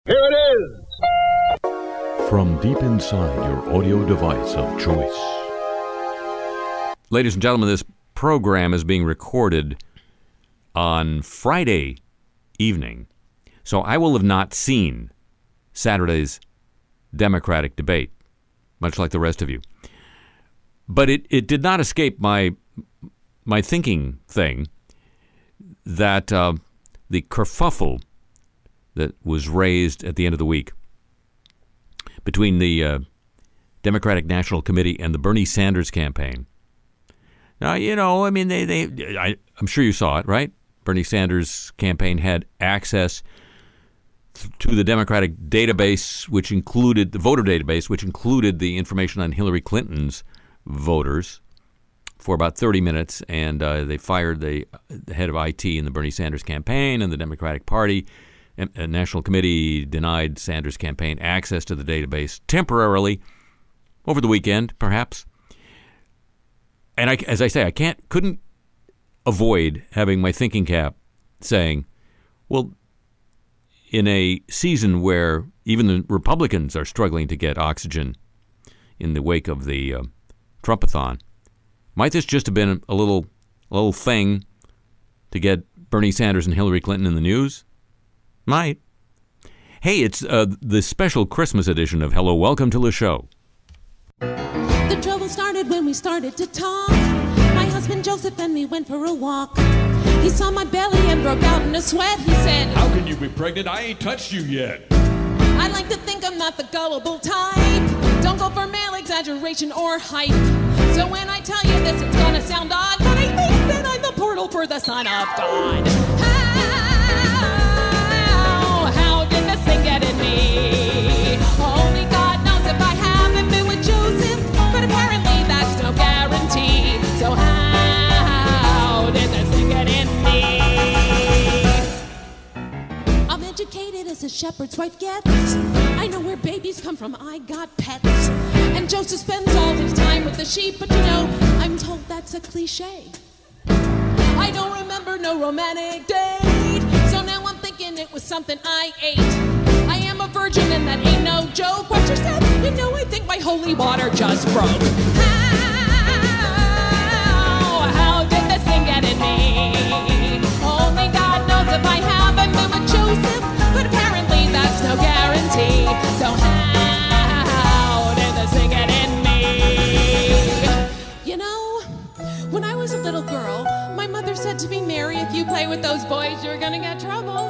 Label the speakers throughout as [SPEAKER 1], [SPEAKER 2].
[SPEAKER 1] Here it is!
[SPEAKER 2] From deep inside your audio device of choice.
[SPEAKER 3] Ladies and gentlemen, this program is being recorded on Friday evening, so I will have not seen Saturday's Democratic debate, much like the rest of you. But it did not escape my thinking thing that the kerfuffle that was raised at the end of the week between the Democratic National Committee and the Bernie Sanders campaign. Now, I'm sure you saw it, right? Bernie Sanders' campaign had access to the Democratic database, which included the voter database, which included the information on Hillary Clinton's voters for about 30 minutes, and they fired the head of IT in the Bernie Sanders campaign, and the Democratic Party National Committee denied Sanders' campaign access to the database temporarily over the weekend, perhaps. And as I say, I couldn't avoid having my thinking cap saying, well, in a season where even the Republicans are struggling to get oxygen in the wake of the Trumpathon, might this just have been a little thing to get Bernie Sanders and Hillary Clinton in the news? Might. Hey, it's the special Christmas edition of Hello, Welcome to the Show.
[SPEAKER 4] The trouble started when we started to talk. My husband Joseph and me went for a walk. He saw my belly and broke out in a sweat. He said,
[SPEAKER 1] "How can you be pregnant? I ain't touched you yet."
[SPEAKER 4] I like to think I'm not the gullible type. Don't go for male exaggeration or hype. So when I tell you this, it's gonna sound odd, but I think that I'm the portal for the Son of God. How did this thing get in me? Only God knows if I haven't been with Joseph, but apparently that's no guarantee. So how did this thing get in me? I'm educated as a shepherd's wife gets. I know where babies come from, I got pets. And Joseph spends all his time with the sheep, but I'm told that's a cliche. I don't remember no romantic date, so now I'm thinking it was something I ate. I am a virgin and that ain't no joke. What you said, I think my holy water just broke. How did this thing get in me? Only God knows if I haven't been with Joseph, but apparently that's no guarantee. So how did this thing get in me? When I was a little girl, my mother said to me, "Mary, if you play with those boys, you're gonna get trouble."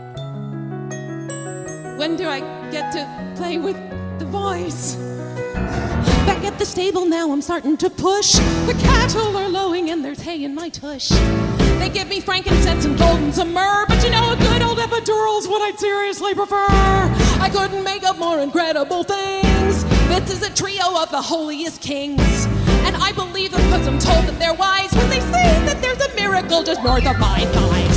[SPEAKER 4] When do I get to play with the boys? Back at the stable now, I'm starting to push. The cattle are lowing and there's hay in my tush. They give me frankincense and gold and some myrrh, but a good old epidural's what I'd seriously prefer. I couldn't make up more incredible things. This is a trio of the holiest kings. And I believe them because I'm told that they're wise when they say that there's a miracle just north of my thighs.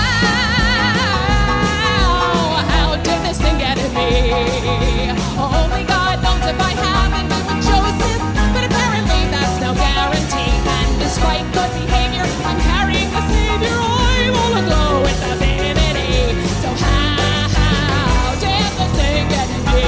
[SPEAKER 4] How did this thing get in me? Only God knows if I haven't been with Joseph, but apparently that's no guarantee. And despite good behavior, I'm carrying the Savior. I wanna go with the divinity. So how did this thing get in me?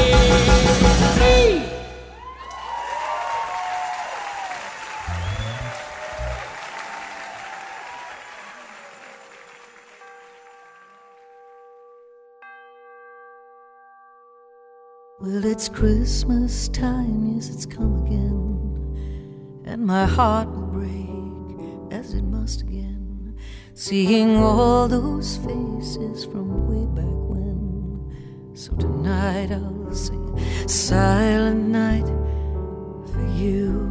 [SPEAKER 5] Well, it's Christmas time, yes, it's come again, and my heart will break, as it must again, seeing all those faces from way back when. So tonight I'll sing Silent Night for you.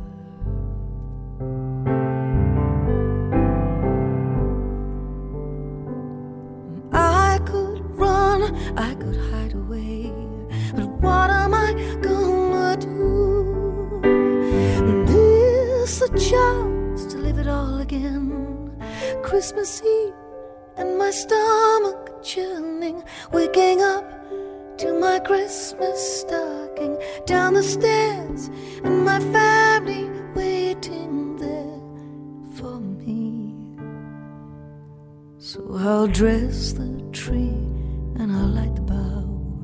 [SPEAKER 5] I could run, I could hide away, but what am I gonna do? This a chance to live it all again. Christmas Eve and my stomach churning, waking up to my Christmas stocking, down the stairs and my family waiting there for me. So I'll dress the tree and I'll light the bough,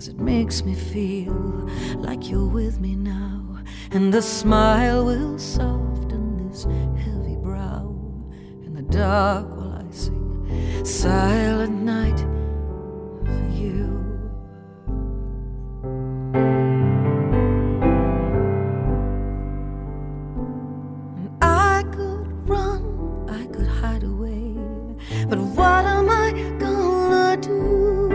[SPEAKER 5] 'cause it makes me feel like you're with me now, and the smile will soften this heavy brow. In the dark while I sing Silent Night for you. And I could run, I could hide away, but what am I gonna do?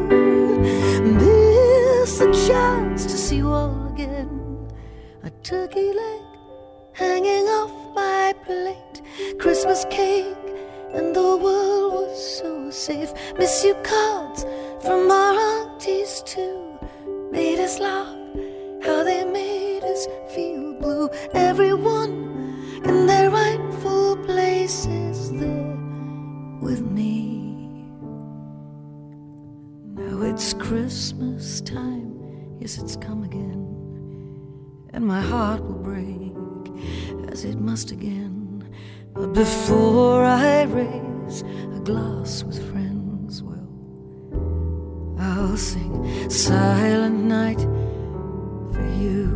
[SPEAKER 5] Miss the chance to see you all again. A turkey leg hanging off my plate, Christmas cake, and the world was so safe. Miss you cards from our aunties too, made us laugh, how they made us feel blue. Everyone in their rightful places there with me. Now it's Christmas time, yes it's come again, and my heart will break as it must again. But before I raise a glass with friends, well, I'll sing Silent Night for you.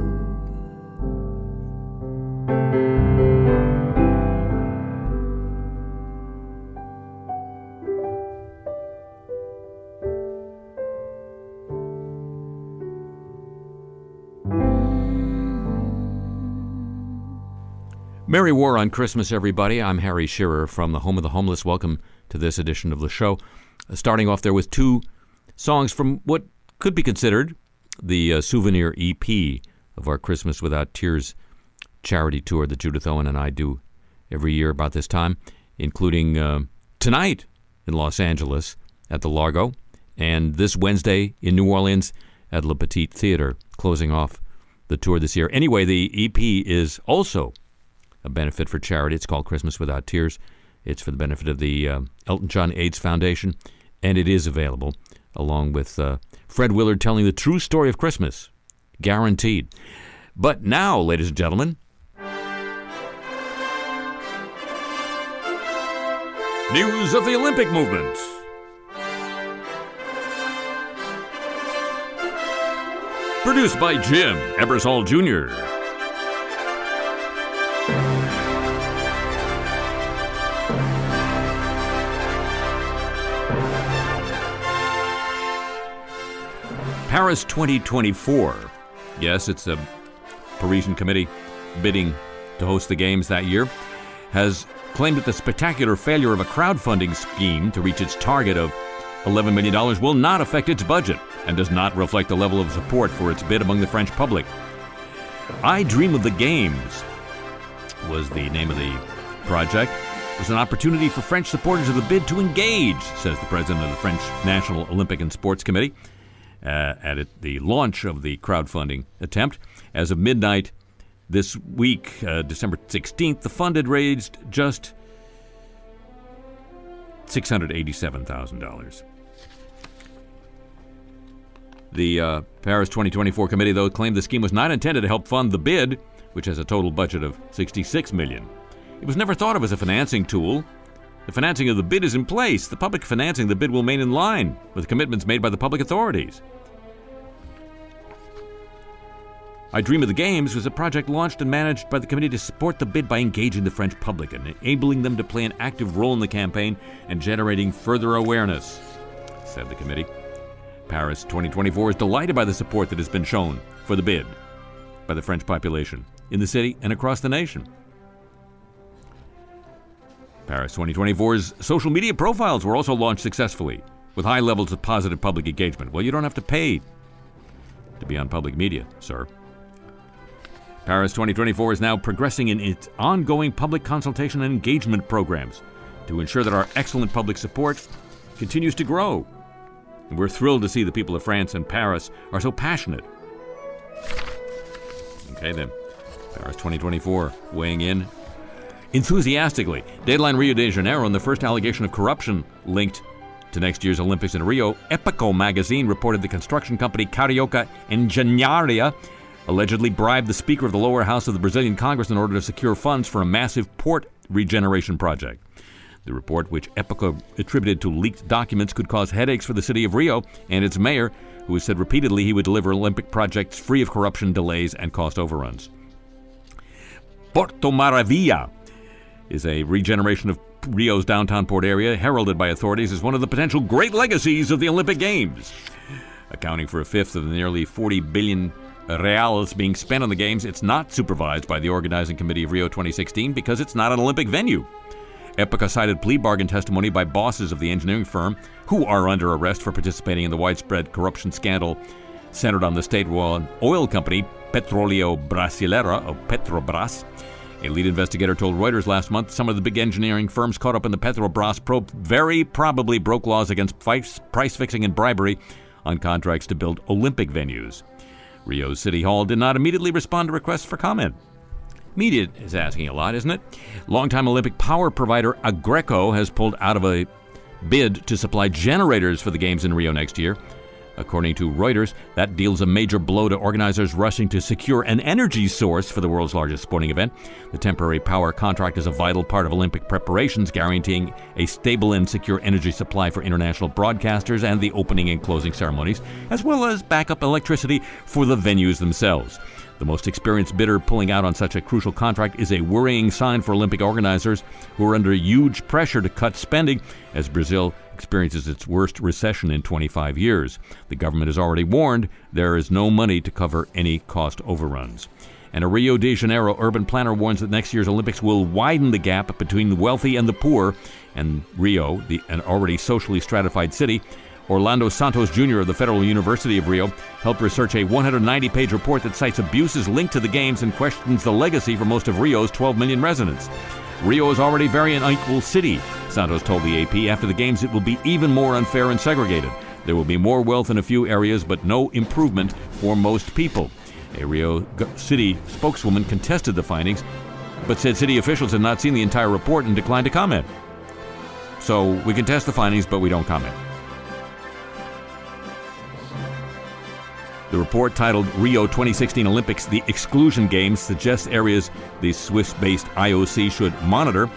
[SPEAKER 3] Merry War on Christmas, everybody. I'm Harry Shearer from the Home of the Homeless. Welcome to this edition of the show. Starting off there with two songs from what could be considered the souvenir EP of our Christmas Without Tears charity tour that Judith Owen and I do every year about this time, including tonight in Los Angeles at the Largo, and this Wednesday in New Orleans at Le Petit Theater, closing off the tour this year. Anyway, the EP is also a benefit for charity. It's called Christmas Without Tears. It's for the benefit of the Elton John AIDS Foundation, and it is available along with Fred Willard telling the true story of Christmas, guaranteed. But now, ladies and gentlemen, news of the Olympic movement. Produced by Jim Ebersol Jr. Paris 2024. Yes, it's a Parisian committee bidding to host the Games that year, has claimed that the spectacular failure of a crowdfunding scheme to reach its target of $11 million will not affect its budget and does not reflect the level of support for its bid among the French public. I Dream of the Games was the name of the project. It was an opportunity for French supporters of the bid to engage, says the president of the French National Olympic and Sports Committee, at the launch of the crowdfunding attempt. As of midnight this week, December 16th, the fund had raised just $687,000. The Paris 2024 committee, though, claimed the scheme was not intended to help fund the bid, which has a total budget of $66 million. It was never thought of as a financing tool. The financing of the bid is in place. The public financing of the bid will remain in line with commitments made by the public authorities. I Dream of the Games was a project launched and managed by the committee to support the bid by engaging the French public and enabling them to play an active role in the campaign and generating further awareness, said the committee. Paris 2024 is delighted by the support that has been shown for the bid by the French population in the city and across the nation. Paris 2024's social media profiles were also launched successfully with high levels of positive public engagement. Well, you don't have to pay to be on public media, sir. Paris 2024 is now progressing in its ongoing public consultation and engagement programs to ensure that our excellent public support continues to grow. And we're thrilled to see the people of France and Paris are so passionate. Okay, then. Paris 2024 weighing in enthusiastically. Deadline Rio de Janeiro and the first allegation of corruption linked to next year's Olympics in Rio. Epico magazine reported the construction company Carioca Engenharia allegedly bribed the Speaker of the lower house of the Brazilian Congress in order to secure funds for a massive port regeneration project. The report, which Epoca attributed to leaked documents, could cause headaches for the city of Rio and its mayor, who has said repeatedly he would deliver Olympic projects free of corruption, delays, and cost overruns. Porto Maravilha is a regeneration of Rio's downtown port area, heralded by authorities as one of the potential great legacies of the Olympic Games. Accounting for a fifth of the nearly 40 billion reals being spent on the Games, it's not supervised by the organizing committee of Rio 2016 because it's not an Olympic venue. Epoca cited plea bargain testimony by bosses of the engineering firm who are under arrest for participating in the widespread corruption scandal centered on the state-run oil company Petróleo Brasileiro, or Petrobras. A lead investigator told Reuters last month some of the big engineering firms caught up in the Petrobras probe very probably broke laws against price fixing and bribery on contracts to build Olympic venues. Rio's City Hall did not immediately respond to requests for comment. Media is asking a lot, isn't it? Longtime Olympic power provider Agreco has pulled out of a bid to supply generators for the Games in Rio next year. According to Reuters, that deals a major blow to organizers rushing to secure an energy source for the world's largest sporting event. The temporary power contract is a vital part of Olympic preparations, guaranteeing a stable and secure energy supply for international broadcasters and the opening and closing ceremonies, as well as backup electricity for the venues themselves. The most experienced bidder pulling out on such a crucial contract is a worrying sign for Olympic organizers who are under huge pressure to cut spending as Brazil experiences its worst recession in 25 years. The government has already warned there is no money to cover any cost overruns. And a Rio de Janeiro urban planner warns that next year's Olympics will widen the gap between the wealthy and the poor. And Rio, an already socially stratified city, Orlando Santos Jr. of the Federal University of Rio helped research a 190-page report that cites abuses linked to the Games and questions the legacy for most of Rio's 12 million residents. Rio is already a very unequal city, Santos told the AP. After the Games, it will be even more unfair and segregated. There will be more wealth in a few areas, but no improvement for most people. A Rio City spokeswoman contested the findings, but said city officials had not seen the entire report and declined to comment. So we contest the findings, but we don't comment. The report, titled Rio 2016 Olympics, the Exclusion Games, suggests areas the Swiss-based IOC should monitor.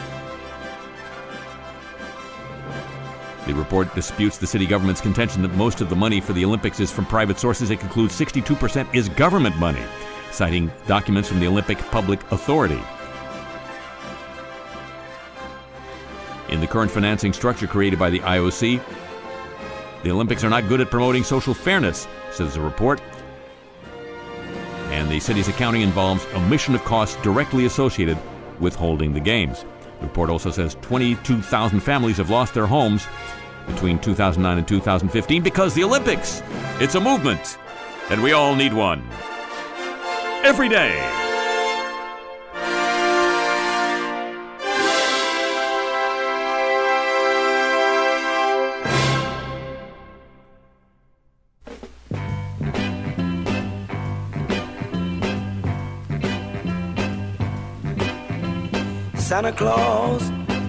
[SPEAKER 3] The report disputes the city government's contention that most of the money for the Olympics is from private sources. It concludes 62% is government money, citing documents from the Olympic Public Authority. In the current financing structure created by the IOC, the Olympics are not good at promoting social fairness, says the report. And the city's accounting involves omission of costs directly associated with holding the Games. The report also says 22,000 families have lost their homes between 2009 and 2015 because the Olympics, it's a movement, and we all need one. Every day.
[SPEAKER 6] Santa Claus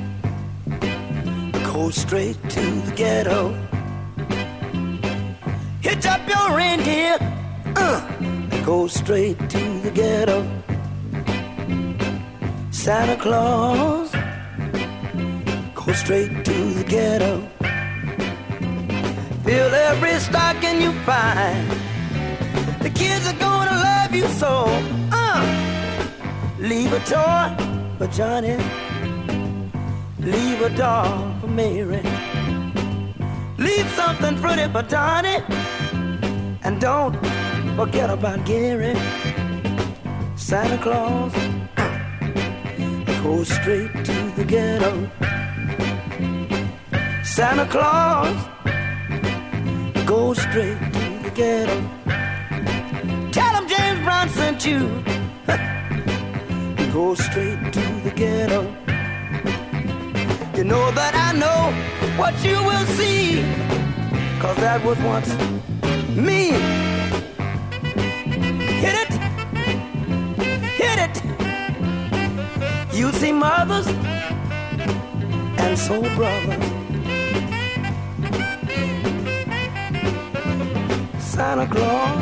[SPEAKER 6] goes straight to the ghetto. Hitch up your reindeer, go straight to the ghetto. Santa Claus go straight to the ghetto. Fill every stocking you find. The kids are gonna love you so. Leave a toy for Johnny, leave a doll for Mary, leave something pretty for Donnie, and don't forget about Gary. Santa Claus goes straight to the ghetto. Santa Claus goes straight to the ghetto. Tell him James Brown sent you. Go straight to the ghetto. You know that I know what you will see, 'cause that was once me. Hit it, hit it. You see mothers and soul brothers. Santa Claus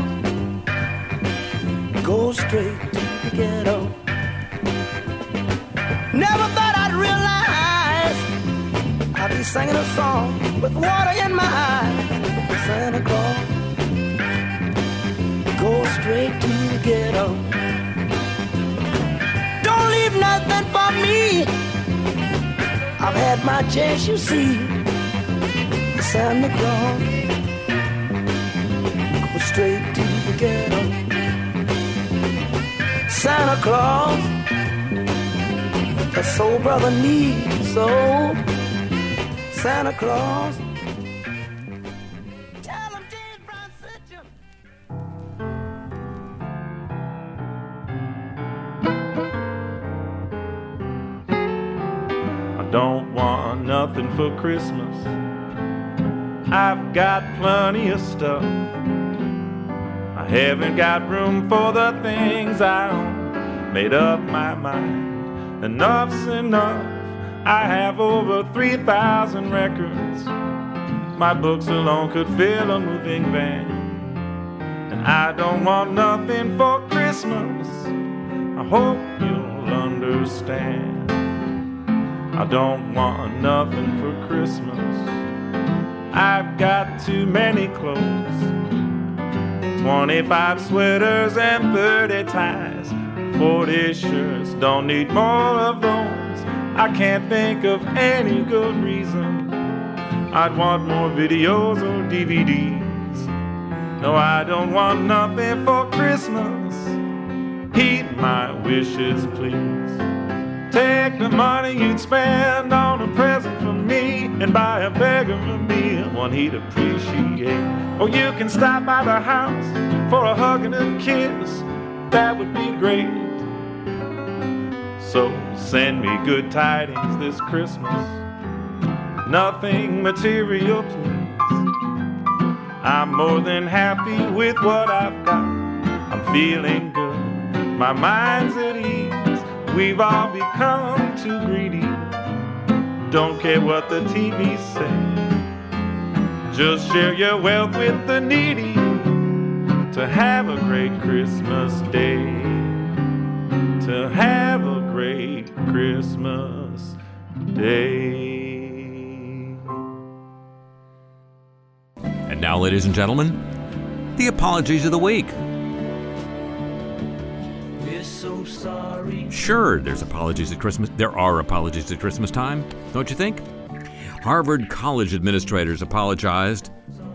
[SPEAKER 6] goes straight to the ghetto. Never thought I'd realize He's singing a song with water in my eye. Santa Claus, go straight to the ghetto. Don't leave nothing for me. I've had my chance, you see. Santa Claus, go straight to the ghetto. Santa Claus, a soul brother needs so. Santa Claus, tell him James Brown sent you.
[SPEAKER 7] I don't want nothing for Christmas. I've got plenty of stuff. I haven't got room for the things I own. Made up my mind, enough's enough. I have over 3,000 records. My books alone could fill a moving van. And I don't want nothing for Christmas. I hope you'll understand. I don't want nothing for Christmas. I've got too many clothes. 25 sweaters and 30 ties. 40 shirts, don't need more of those. I can't think of any good reason I'd want more videos or DVDs. No, I don't want nothing for Christmas. Heed my wishes, please. Take the money you'd spend on a present for me and buy a beggar a meal, one he'd appreciate. Or you can stop by the house for a hug and a kiss. That would be great. So send me good tidings this Christmas. Nothing material, please. I'm more than happy with what I've got. I'm feeling good. My mind's at ease. We've all become too greedy. Don't care what the TV says. Just share your wealth with the needy to have a great Christmas day. To have a great Christmas day.
[SPEAKER 3] And now, ladies and gentlemen, the apologies of the week.
[SPEAKER 6] We're so sorry.
[SPEAKER 3] Sure, there's apologies at Christmas. There are apologies at Christmas time, don't you think? Harvard College administrators apologized.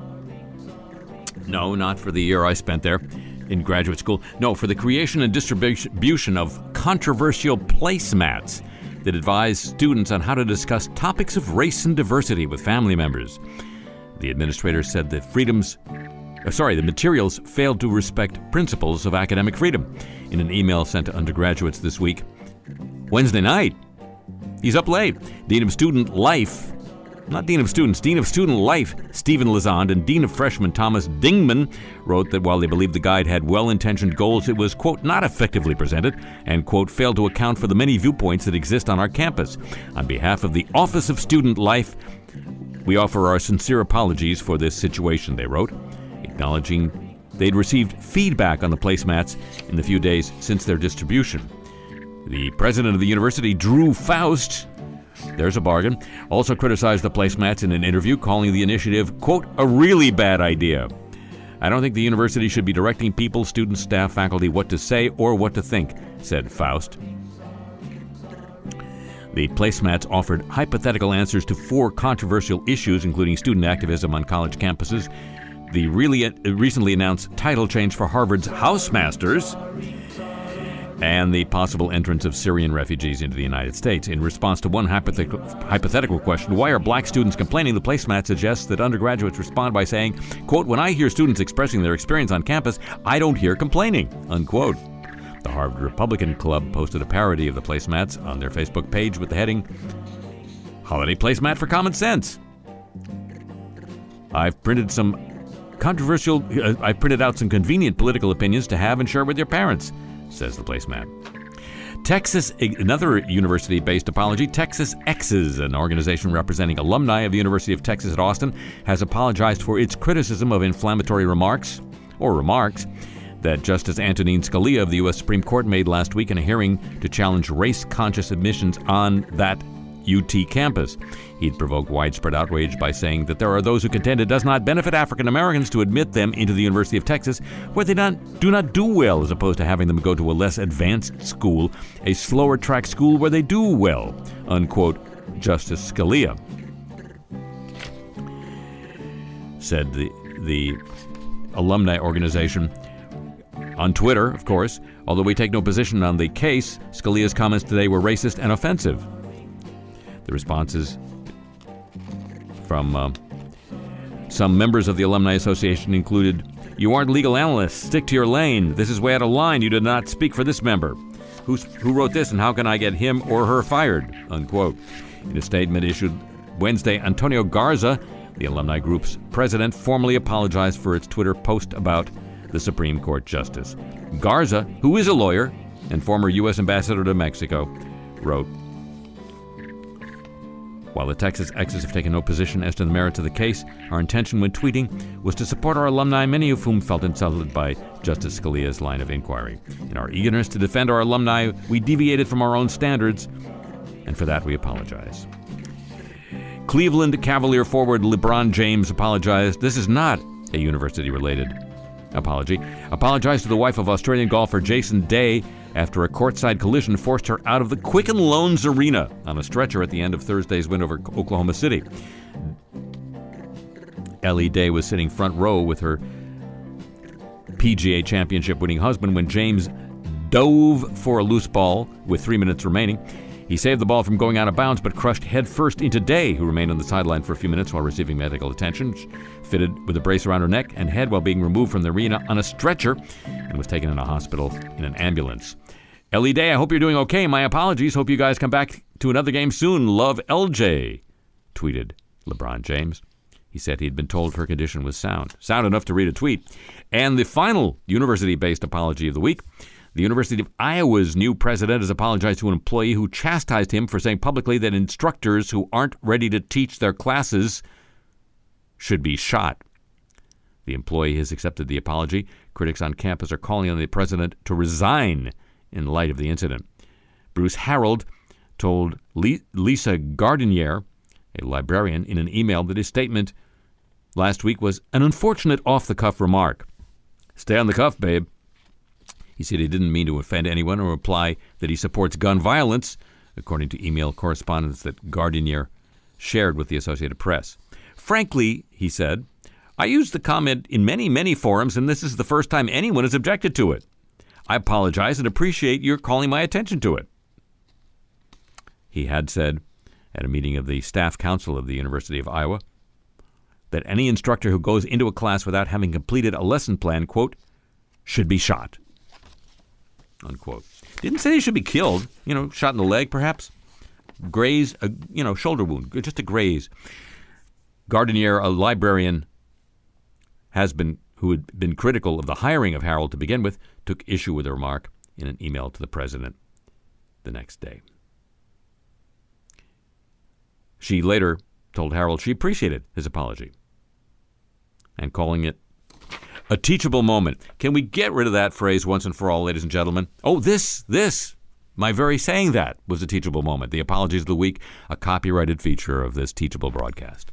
[SPEAKER 3] No, not for the year I spent there in graduate school. No, for the creation and distribution of controversial placemats that advise students on how to discuss topics of race and diversity with family members. The administrators said that the materials failed to respect principles of academic freedom. In an email sent to undergraduates this week, Wednesday night, he's up late. Dean of Student Life, not Dean of Students, Dean of Student Life, Stephen Lazand, and Dean of Freshmen, Thomas Dingman, wrote that while they believed the guide had well-intentioned goals, it was, quote, not effectively presented, and, quote, failed to account for the many viewpoints that exist on our campus. On behalf of the Office of Student Life, we offer our sincere apologies for this situation, they wrote, acknowledging they'd received feedback on the placemats in the few days since their distribution. The president of the university, Drew Faust, there's a bargain, also criticized the placemats in an interview, calling the initiative, quote, a really bad idea. I don't think the university should be directing people, students, staff, faculty what to say or what to think, said Faust. The placemats offered hypothetical answers to 4 controversial issues, including student activism on college campuses, the recently announced title change for Harvard's Housemasters, and the possible entrance of Syrian refugees into the United States. In response to one hypothetical question, why are black students complaining, the placemat suggests that undergraduates respond by saying, quote, when I hear students expressing their experience on campus, I don't hear complaining, unquote. The Harvard Republican Club posted a parody of the placemats on their Facebook page with the heading, Holiday Placemat for Common Sense. I've printed out some convenient political opinions to have and share with your parents, says the placemat. Texas, another university-based apology, Texas X's, an organization representing alumni of the University of Texas at Austin, has apologized for its criticism of inflammatory remarks that Justice Antonin Scalia of the U.S. Supreme Court made last week in a hearing to challenge race-conscious admissions on that UT campus. He'd provoked widespread outrage by saying that there are those who contend it does not benefit African Americans to admit them into the University of Texas, where they do not do well, as opposed to having them go to a less advanced school, a slower track school where they do well, unquote, Justice Scalia. Said the alumni organization on Twitter, of course. Although we take no position on the case, Scalia's comments today were racist and offensive. The responses from some members of the Alumni Association included, "You aren't legal analysts. Stick to your lane. This is way out of line. You did not speak for this member. Who wrote this, and how can I get him or her fired?" Unquote. In a statement issued Wednesday, Antonio Garza, the alumni group's president, formally apologized for its Twitter post about the Supreme Court justice. Garza, who is a lawyer and former U.S. ambassador to Mexico, wrote, "While the Texas Exes have taken no position as to the merits of the case, our intention when tweeting was to support our alumni, many of whom felt insulted by Justice Scalia's line of inquiry. In our eagerness to defend our alumni, we deviated from our own standards, and for that we apologize." Cleveland Cavalier forward LeBron James apologized. This is not a university-related apology. Apologized to the wife of Australian golfer Jason Day after a courtside collision forced her out of the Quicken Loans Arena on a stretcher at the end of Thursday's win over Oklahoma City. Ellie Day was sitting front row with her PGA championship-winning husband when James dove for a loose ball with 3 minutes remaining. He saved the ball from going out of bounds, but crushed headfirst into Day, who remained on the sideline for a few minutes while receiving medical attention, fitted with a brace around her neck and head while being removed from the arena on a stretcher, and was taken in a hospital in an ambulance. Ellie Day, I hope you're doing okay. My apologies. Hope you guys come back to another game soon. Love, LJ, tweeted LeBron James. He said he'd been told her condition was sound enough to read a tweet. And the final university-based apology of the week. The University of Iowa's new president has apologized to an employee who chastised him for saying publicly that instructors who aren't ready to teach their classes should be shot. The employee has accepted the apology. Critics on campus are calling on the president to resign in light of the incident. Bruce Harold told Lisa Gardinier, a librarian, in an email that his statement last week was an unfortunate off-the-cuff remark. Stay on the cuff, babe. He said he didn't mean to offend anyone or imply that he supports gun violence, according to email correspondence that Gardinier shared with the Associated Press. Frankly, he said, I used the comment in many, many forums, and this is the first time anyone has objected to it. I apologize and appreciate your calling my attention to it. He had said at a meeting of the Staff Council of the University of Iowa that any instructor who goes into a class without having completed a lesson plan, quote, should be shot, unquote. Didn't say he should be killed, shot in the leg perhaps, graze, shoulder wound, just a graze. Gardinier, a librarian, who had been critical of the hiring of Harold to begin with, took issue with the remark in an email to the president the next day. She later told Harold she appreciated his apology and calling it a teachable moment. Can we get rid of that phrase once and for all, ladies and gentlemen? Oh, this, my very saying that was a teachable moment. The Apologies of the Week, a copyrighted feature of this teachable broadcast.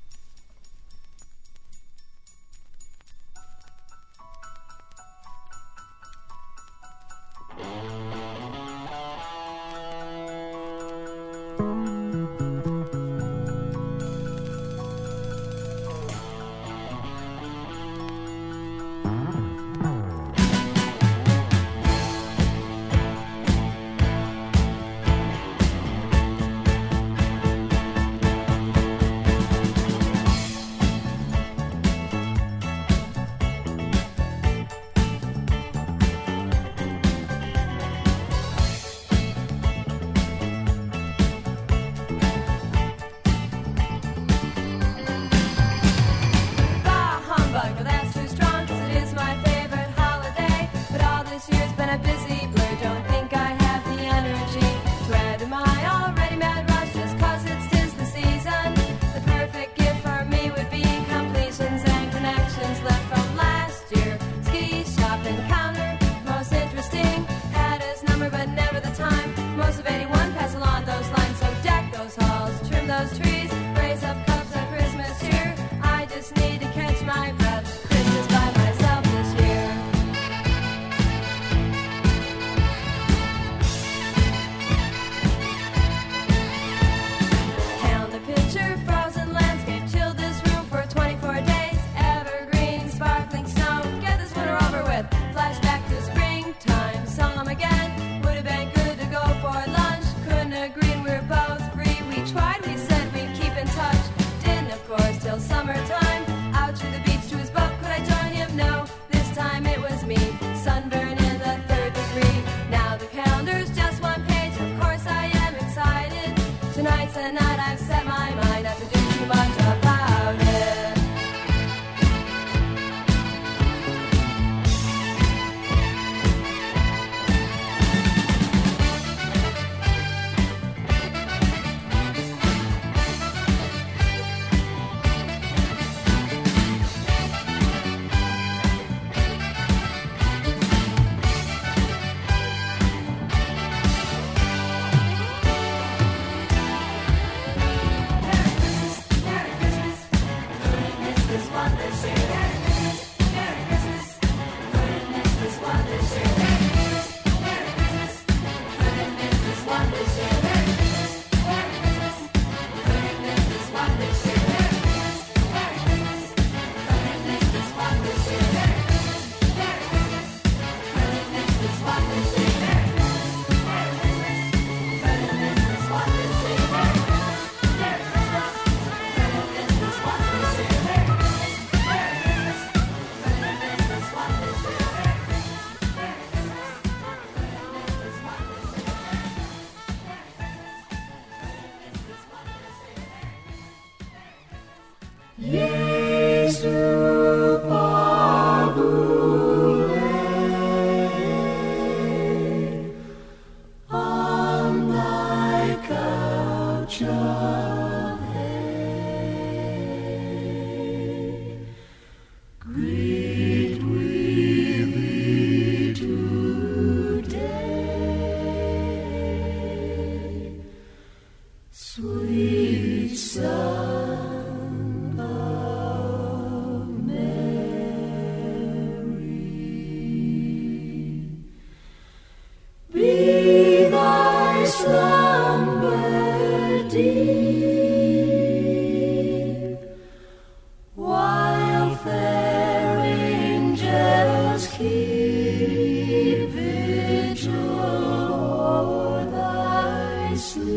[SPEAKER 5] keep vigil o'er thy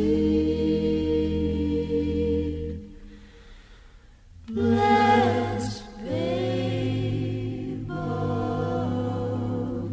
[SPEAKER 5] sleep. Blessed babe of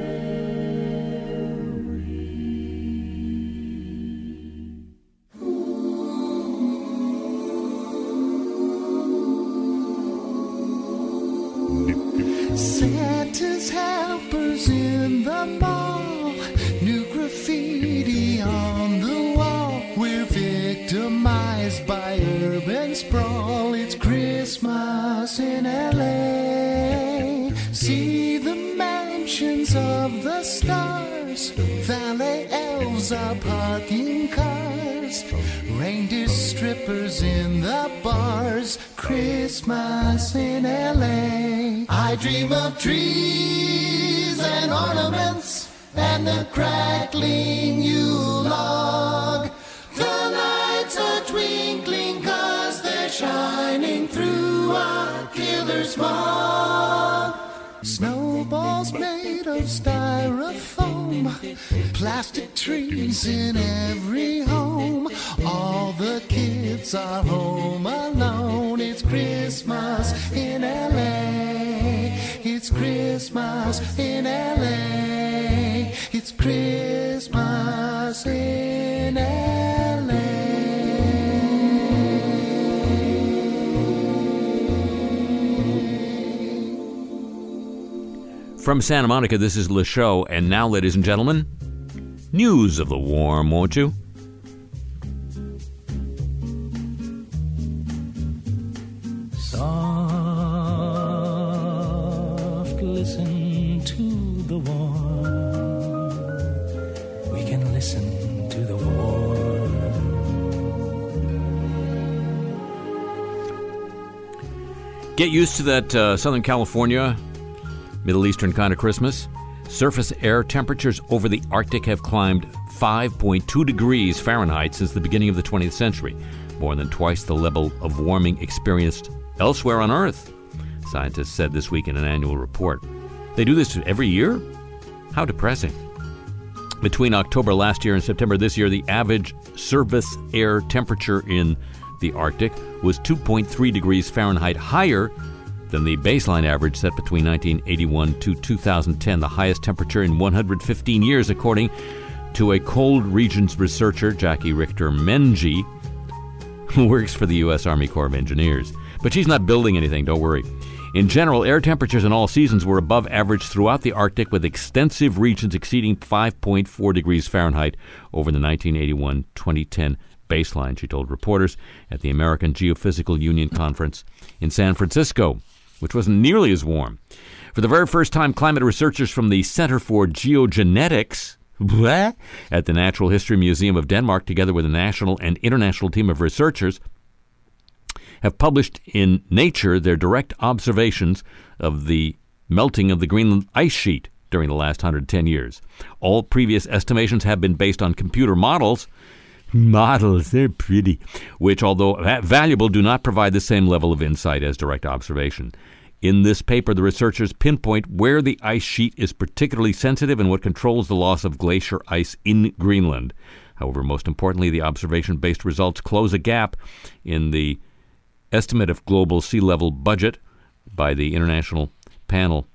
[SPEAKER 8] Santa's helpers in the mall, new graffiti on the wall. We're victimized by urban sprawl. It's Christmas in LA. See the mansions of the stars. Valet elves are parking cars. Reindeer strippers in the bars. Christmas in LA. I dream of trees and ornaments and the crackling Yule log. The lights are twinkling 'cause they're shining through a killer smog. Snowballs made of styrofoam, plastic trees in every home. All the kids are home alone. It's Christmas in LA. It's Christmas in LA. It's Christmas in LA.
[SPEAKER 3] From Santa Monica, this is Le Show. And now, ladies and gentlemen, news of the warm, won't you?
[SPEAKER 9] Soft, listen to the warm. We can listen to the warm.
[SPEAKER 3] Get used to that Southern California, Middle Eastern kind of Christmas. Surface air temperatures over the Arctic have climbed 5.2 degrees Fahrenheit since the beginning of the 20th century, more than twice the level of warming experienced elsewhere on Earth, scientists said this week in an annual report. They do this every year? How depressing. Between October last year and September this year, the average surface air temperature in the Arctic was 2.3 degrees Fahrenheit higher than the baseline average set between 1981 to 2010, the highest temperature in 115 years, according to a cold regions researcher, Jackie Richter-Mengy, who works for the U.S. Army Corps of Engineers. But she's not building anything, don't worry. In general, air temperatures in all seasons were above average throughout the Arctic, with extensive regions exceeding 5.4 degrees Fahrenheit over the 1981-2010 baseline, she told reporters at the American Geophysical Union Conference in San Francisco, which wasn't nearly as warm. For the very first time, climate researchers from the Center for Geogenetics at the Natural History Museum of Denmark, together with a national and international team of researchers, have published in Nature their direct observations of the melting of the Greenland ice sheet during the last 110 years. All previous estimations have been based on computer models, they're pretty, which, although valuable, do not provide the same level of insight as direct observation. In this paper, the researchers pinpoint where the ice sheet is particularly sensitive and what controls the loss of glacier ice in Greenland. However, most importantly, the observation-based results close a gap in the estimate of global sea level budget by the International Panel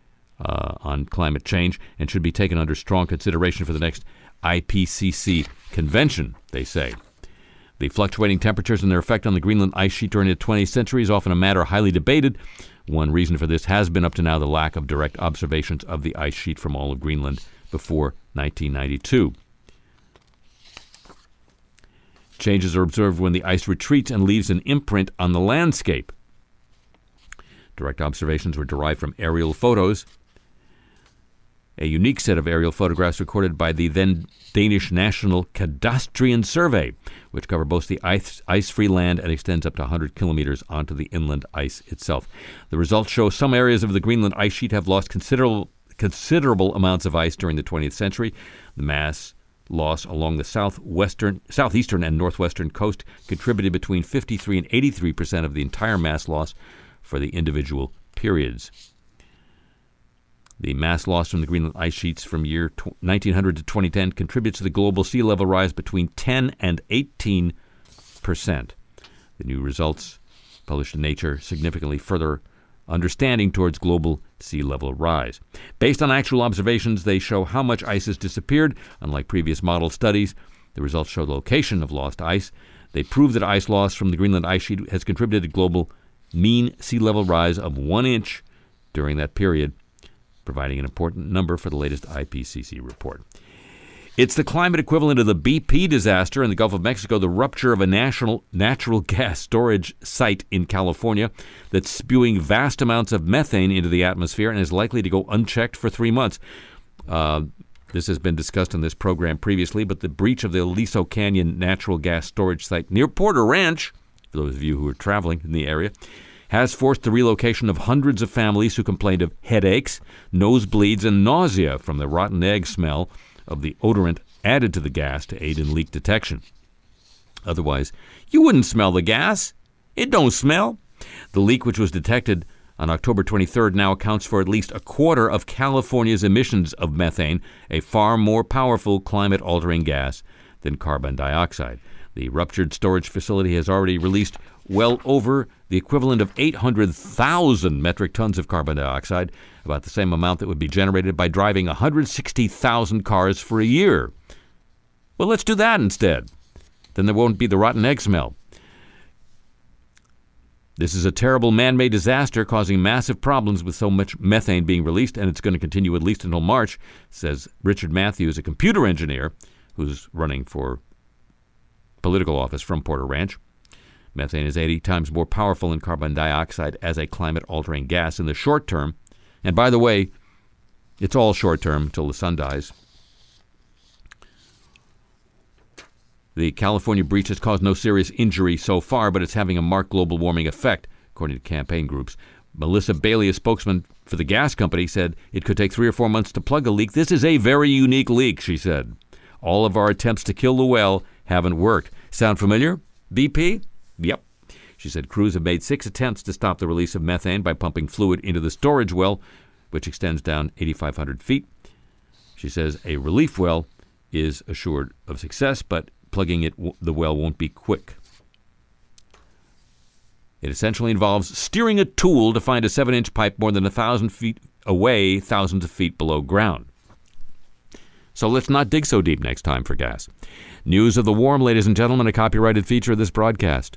[SPEAKER 3] on Climate Change and should be taken under strong consideration for the next IPCC convention, they say. The fluctuating temperatures and their effect on the Greenland ice sheet during the 20th century is often a matter highly debated. One reason for this has been up to now the lack of direct observations of the ice sheet from all of Greenland before 1992. Changes are observed when the ice retreats and leaves an imprint on the landscape. Direct observations were derived from aerial photos. A unique set of aerial photographs recorded by the then Danish National Cadastrian Survey, which cover both the ice-free land and extends up to 100 kilometers onto the inland ice itself. The results show some areas of the Greenland ice sheet have lost considerable amounts of ice during the 20th century. The mass loss along the southeastern and northwestern coast contributed between 53 and 83% of the entire mass loss for the individual periods. The mass loss from the Greenland ice sheets from year 1900 to 2010 contributes to the global sea level rise between 10 and 18%. The new results published in Nature significantly further understanding towards global sea level rise. Based on actual observations, they show how much ice has disappeared. Unlike previous model studies, the results show the location of lost ice. They prove that ice loss from the Greenland ice sheet has contributed to global mean sea level rise of 1 inch during that period, providing an important number for the latest IPCC report. It's the climate equivalent of the BP disaster in the Gulf of Mexico, the rupture of a national natural gas storage site in California that's spewing vast amounts of methane into the atmosphere and is likely to go unchecked for 3 months. This has been discussed in this program previously, but the breach of the Aliso Canyon natural gas storage site near Porter Ranch, for those of you who are traveling in the area, has forced the relocation of hundreds of families who complained of headaches, nosebleeds, and nausea from the rotten egg smell of the odorant added to the gas to aid in leak detection. Otherwise, you wouldn't smell the gas. It don't smell. The leak, which was detected on October 23rd, now accounts for at least a quarter of California's emissions of methane, a far more powerful climate-altering gas than carbon dioxide. The ruptured storage facility has already released well over the equivalent of 800,000 metric tons of carbon dioxide, about the same amount that would be generated by driving 160,000 cars for a year. Well, let's do that instead. Then there won't be the rotten egg smell. This is a terrible man-made disaster causing massive problems with so much methane being released, and it's going to continue at least until March, says Richard Matthews, a computer engineer who's running for political office from Porter Ranch. Methane is 80 times more powerful than carbon dioxide as a climate-altering gas in the short term. And by the way, it's all short term until the sun dies. The California breach has caused no serious injury so far, but it's having a marked global warming effect, according to campaign groups. Melissa Bailey, a spokesman for the gas company, said it could take 3 or 4 months to plug a leak. This is a very unique leak, she said. All of our attempts to kill the well haven't worked. Sound familiar? BP? Yep. She said crews have made 6 attempts to stop the release of methane by pumping fluid into the storage well, which extends down 8,500 feet. She says a relief well is assured of success, but plugging the well won't be quick. It essentially involves steering a tool to find a 7-inch pipe more than 1,000 feet away, thousands of feet below ground. So let's not dig so deep next time for gas. News of the Warm, ladies and gentlemen, a copyrighted feature of this broadcast.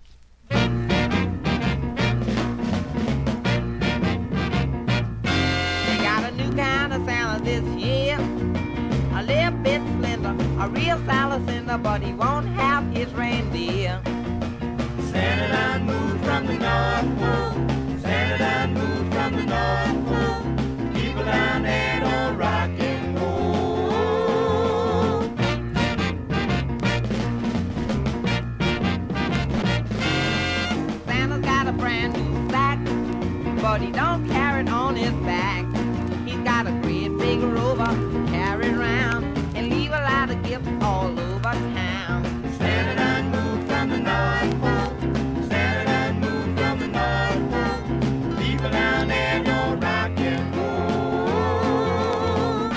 [SPEAKER 10] A real Salicina, but he won't have his reindeer. Santa done moved from the North Pole. Santa done moved from the North Pole. People down there don't rock and roll. Santa's got a brand new sack, but he don't carry it on his back. He's got a great big rover to carry around and leave a lot of gifts all over town. Santa done moved from the North Pole. Santa done moved from the North Pole. People down there don't rock and roll.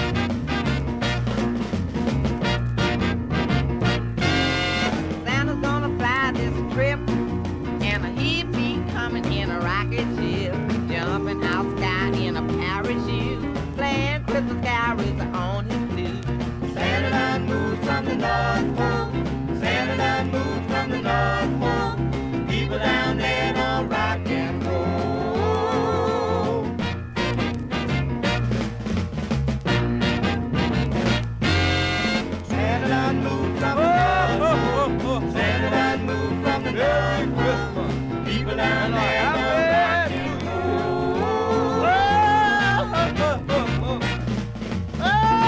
[SPEAKER 10] Santa's gonna fly this trip, and he'll be coming in a rocket ship, jumping out sky in a parachute, playing Christmas carols on his flute. Santa done moved from the North Pole. Santa done moved from the North Pole. People down there don't rock and roll. Santa done moved from the North Pole. Santa done moved from the North Pole. People down there don't rock and roll.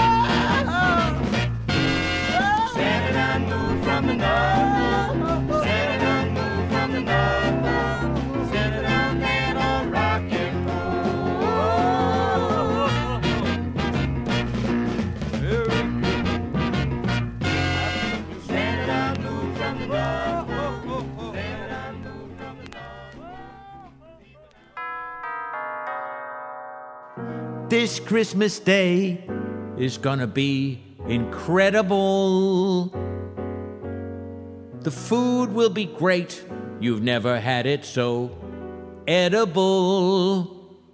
[SPEAKER 11] This Christmas Day is gonna be incredible. The food will be great. You've never had it so edible.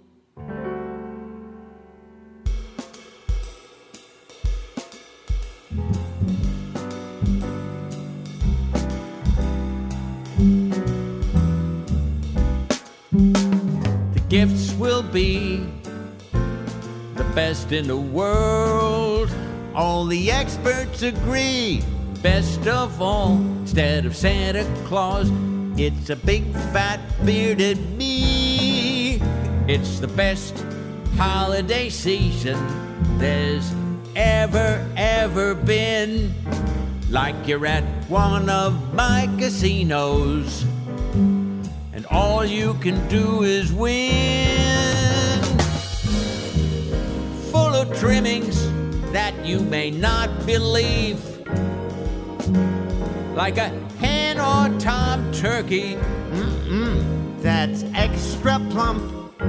[SPEAKER 11] The gifts will be the best in the world. All the experts agree. Best of all, instead of Santa Claus, it's a big fat bearded me. It's the best holiday season there's ever been. Like you're at one of my casinos, and all you can do is win. Full of trimmings that you may not believe, like a hen or tom turkey, that's extra plump.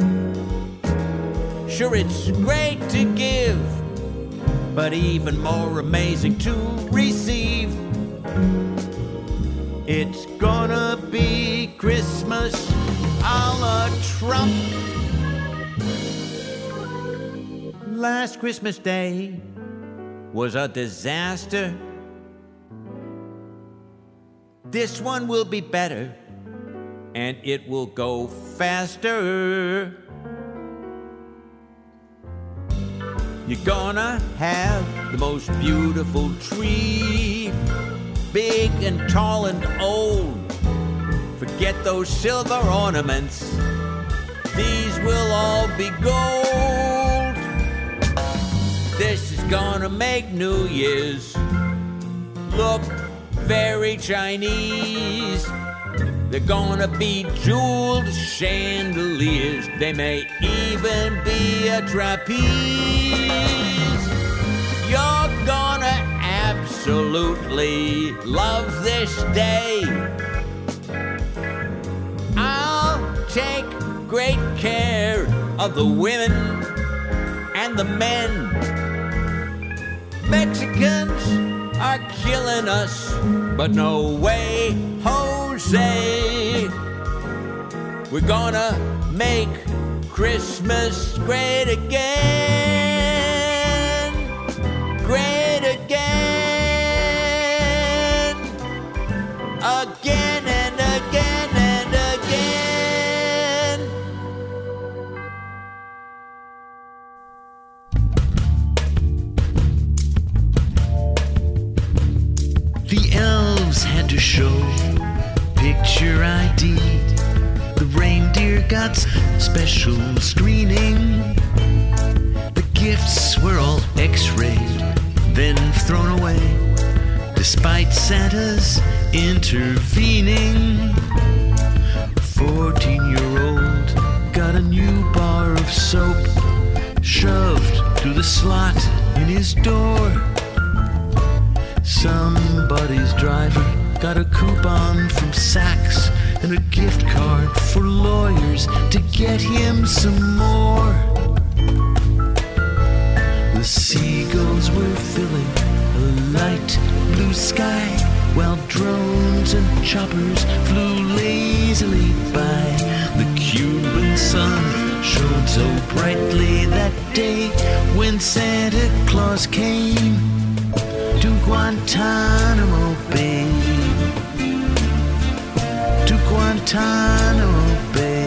[SPEAKER 11] Sure, it's great to give, but even more amazing to receive. It's gonna be Christmas a la Trump. Last Christmas Day was a disaster. This one will be better, and it will go faster. You're gonna have the most beautiful tree, big and tall and old. Forget those silver ornaments, these will all be gold. This is gonna make New Year's look very Chinese. They're gonna be jeweled chandeliers. They may even be a trapeze. You're gonna absolutely love this day. I'll take great care of the women and the men. Mexicans are killing us, but no way, Jose. We're gonna make Christmas great again, great again, again and again and again.
[SPEAKER 8] The elves had to show picture ID. The reindeer got special screening. The gifts were all x-rayed, then thrown away, despite Santa's intervening. A 14-year-old got a new bar of soap shoved through the slot in his door. Somebody's driver got a coupon from Saks and a gift card for lawyers to get him some more. The seagulls were filling a light blue sky, while drones and choppers flew lazily by. The Cuban sun shone so brightly that day when Santa Claus came to Guantanamo Bay. To Guantanamo Bay.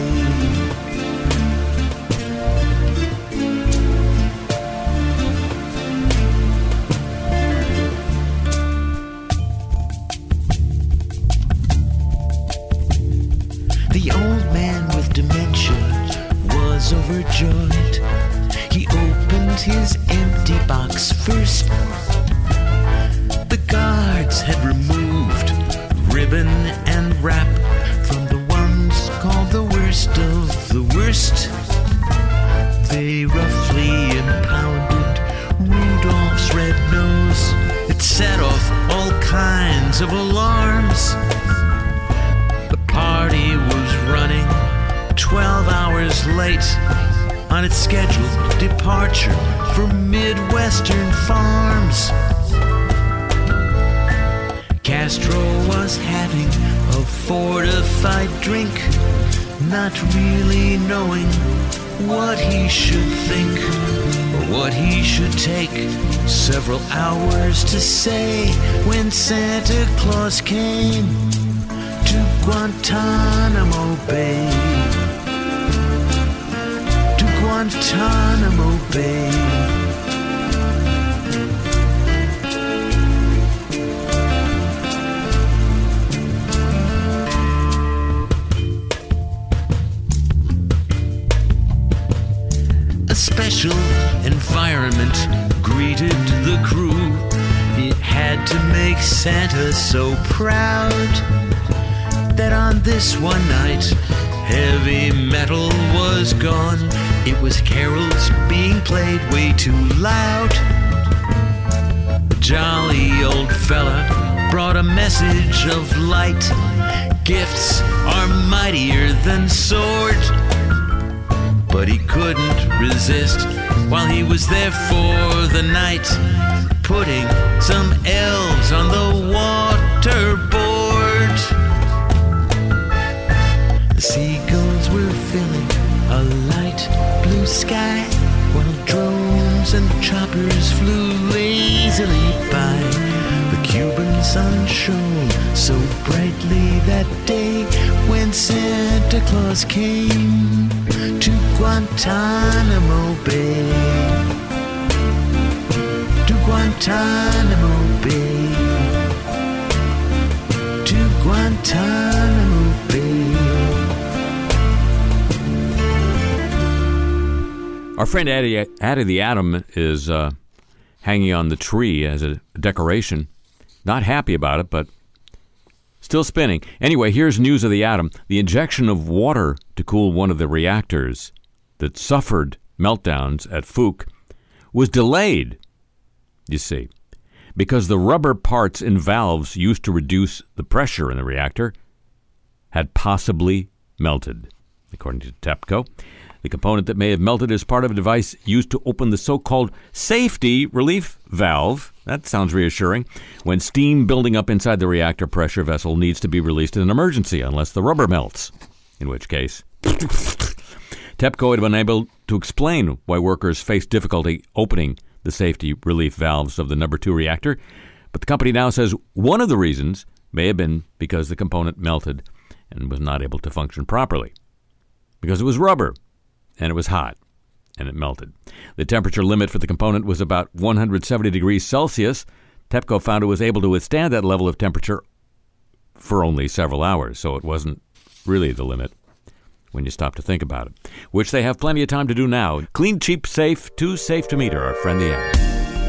[SPEAKER 8] The old man with dementia was overjoyed. He opened his empty box first. The guards had removed ribbon and wrap from the ones called the worst of the worst. They roughly impounded Rudolph's red nose. It set off all kinds of alarms. The party was running 12 hours late on its scheduled departure for Midwestern farms. Castro was having a fortified drink, not really knowing what he should think or what he should take. Several hours to say when Santa Claus came to Guantanamo Bay. To Guantanamo Bay. Special environment greeted the crew. It had to make Santa so proud that on this one night heavy metal was gone. It was carols being played way too loud. The jolly old fella brought a message of light. Gifts are mightier than swords. But he couldn't resist while he was there for the night, putting some elves on the waterboard. The seagulls were filling a light blue sky, while drones and choppers flew lazily by. The Cuban sun shone so brightly that day when Santa Claus came to Guantanamo Bay. To Guantanamo Bay. To Guantanamo Bay.
[SPEAKER 3] Our friend Addie the Atom is hanging on the tree as a decoration. Not happy about it, but still spinning. Anyway, here's news of the atom. The injection of water to cool one of the reactors that suffered meltdowns at Fuke was delayed, you see, because the rubber parts in valves used to reduce the pressure in the reactor had possibly melted, according to TEPCO. The component that may have melted is part of a device used to open the so-called safety relief valve. That sounds reassuring. When steam building up inside the reactor pressure vessel needs to be released in an emergency, unless the rubber melts, in which case TEPCO had been able to explain why workers faced difficulty opening the safety relief valves of the number 2 reactor, but the company now says one of the reasons may have been because the component melted and was not able to function properly. Because it was rubber, and it was hot, and it melted. The temperature limit for the component was about 170 degrees Celsius. TEPCO found it was able to withstand that level of temperature for only several hours, so it wasn't really the limit when you stop to think about it, which they have plenty of time to do now. Clean, cheap, safe, too safe to meter, our friend the Atom.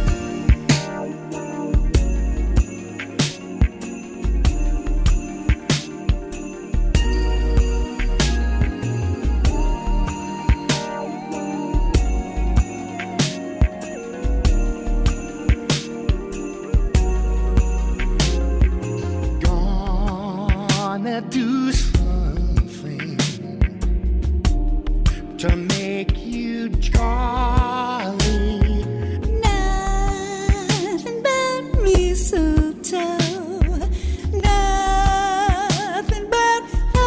[SPEAKER 6] Do something to make you jolly.
[SPEAKER 5] Nothing but mistletoe. Nothing but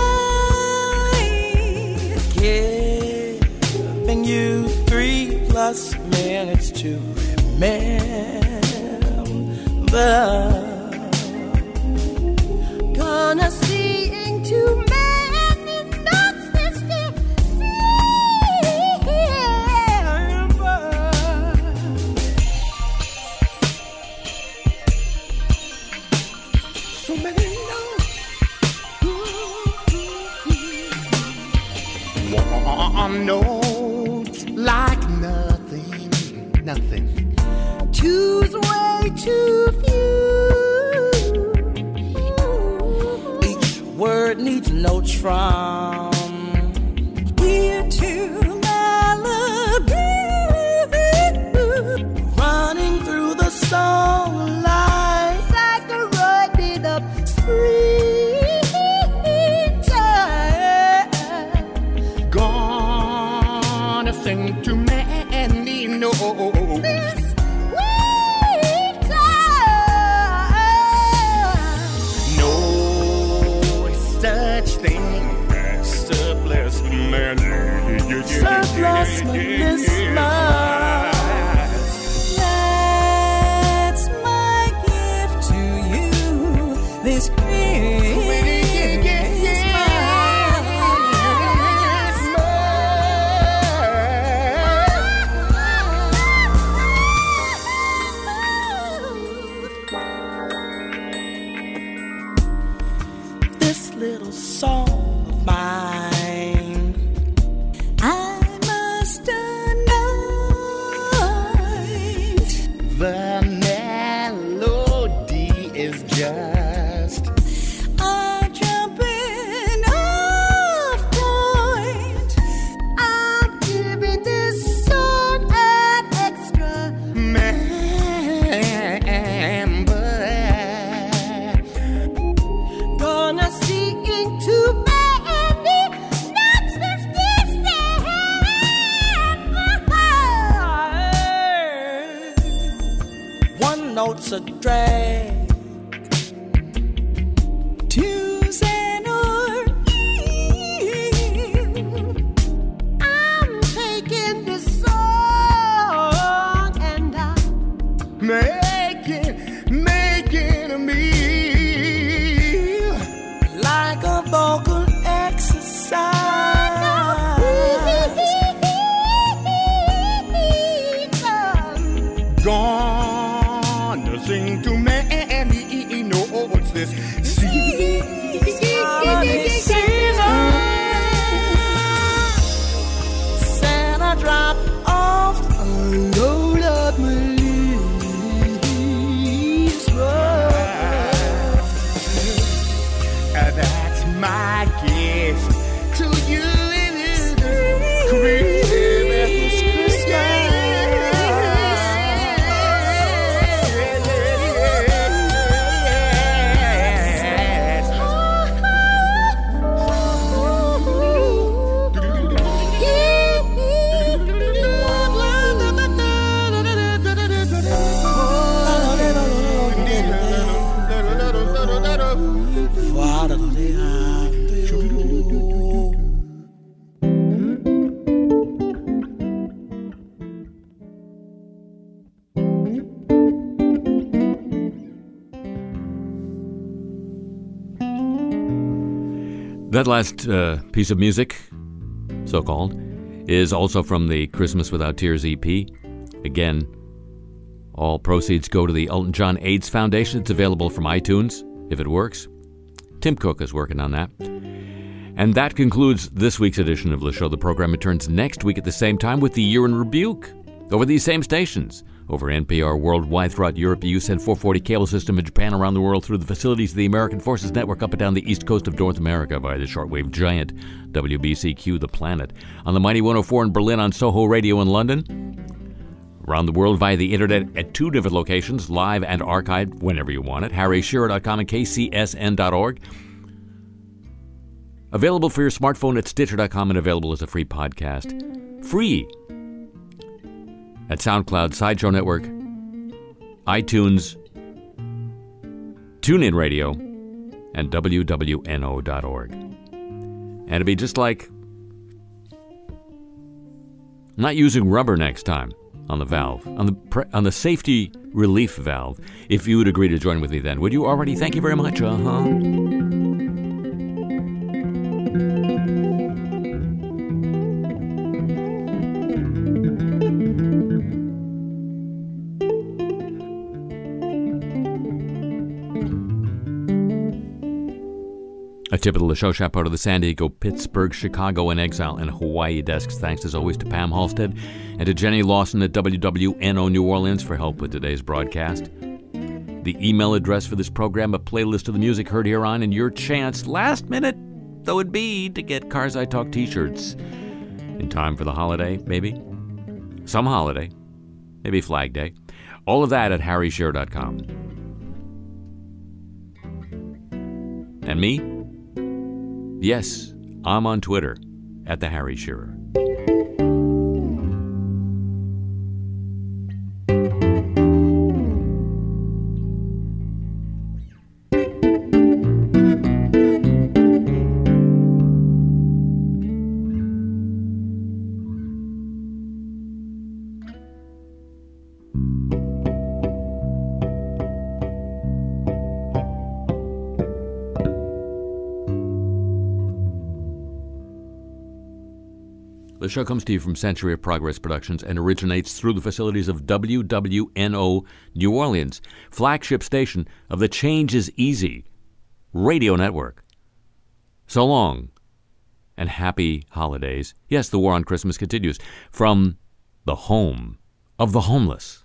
[SPEAKER 5] holly.
[SPEAKER 6] Giving you 3+ minutes to remember.
[SPEAKER 5] Gonna sing too many notes this December.
[SPEAKER 6] So many notes. One note like nothing.
[SPEAKER 5] Two's way too few.
[SPEAKER 6] Word needs notes from
[SPEAKER 5] here to Malibu,
[SPEAKER 6] running through the sunlight
[SPEAKER 5] like a riding up springtime.
[SPEAKER 6] Gonna sing This sweet time. No such thing as surplus money. Surplus money. That's my gift to you this Christmas. This little song of mine, I must anoint. The melody is just a jumping off point. I'm giving this song an extra member. Gonna sing to many notes this December. One note's a drag. Two's an ordeal. I'm taking this song and I'm making a meal like a vocal exercise. Gonna sing to many notes this season. Santa dropped off a load of leaves. That's my gift to you in this
[SPEAKER 3] That last piece of music, so-called, is also from the Christmas Without Tears EP. Again, all proceeds go to the Elton John AIDS Foundation. It's available from iTunes, if it works. Tim Cook is working on that. And that concludes this week's edition of the show. The program returns next week at the same time with the Year in Rebuke over these same stations. Over NPR worldwide throughout Europe, you send 440 cable system in Japan, around the world through the facilities of the American Forces Network, up and down the east coast of North America via the shortwave giant WBCQ The Planet. On the Mighty 104 in Berlin, on Soho Radio in London. Around the world via the internet at 2 different locations, live and archived whenever you want it. HarryShearer.com and KCSN.org. Available for your smartphone at Stitcher.com and available as a free podcast. Free! At SoundCloud, Sideshow Network, iTunes, TuneIn Radio, and WWNO.org. And it'd be just like not using rubber next time on the valve, on the safety relief valve, if you would agree to join with me then. Would you already? Thank you very much. A tip of the show shop out of the San Diego, Pittsburgh, Chicago, and Exile, and Hawaii desks. Thanks as always to Pam Halstead and to Jenny Lawson at WWNO New Orleans for help with today's broadcast. The email address for this program, a playlist of the music heard here on, and your chance, last minute though it be, to get Cars I Talk t-shirts in time for the holiday, maybe. Some holiday. Maybe Flag Day. All of that at HarryShearer.com. And me? Yes, I'm on Twitter at the Harry Shearer. The show comes to you from Century of Progress Productions and originates through the facilities of WWNO New Orleans, flagship station of the Change is Easy radio network. So long, and happy holidays. Yes, the war on Christmas continues from the home of the homeless.